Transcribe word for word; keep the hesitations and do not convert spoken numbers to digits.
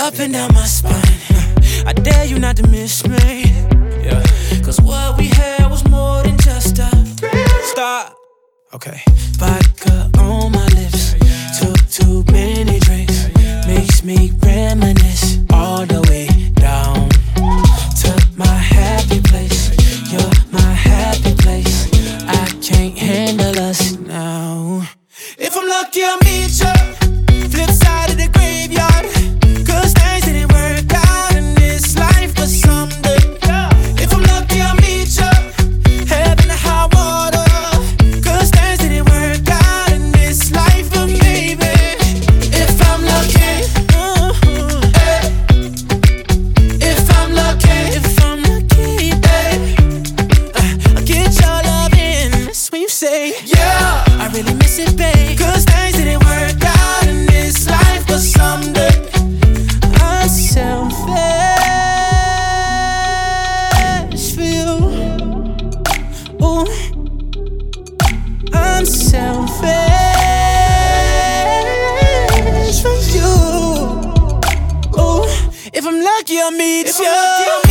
up and down my spine. I dare you not to miss me. Yeah. Cause what we had was more than just a stop. Okay. Vodka on my lips. Took too many drinks. Makes me reminisce all the way down to my happy place. You're my happy place. I can't handle us now. If I'm lucky, I'll meet you flip side of the graveyard. Cause things didn't work out in this life, but someday, if I'm lucky, I'll meet you heaven or high water. Cause things didn't work out in this life, but maybe if I'm lucky, uh, hey. If I'm lucky, if I'm lucky, hey. uh, I'll get your love in, that's what you say. Yeah, I really miss it, babe. Cause things didn't work out in this life, but someday I'm selfish for you. Ooh, I'm selfish for you. Ooh, if I'm lucky, I'll meet you.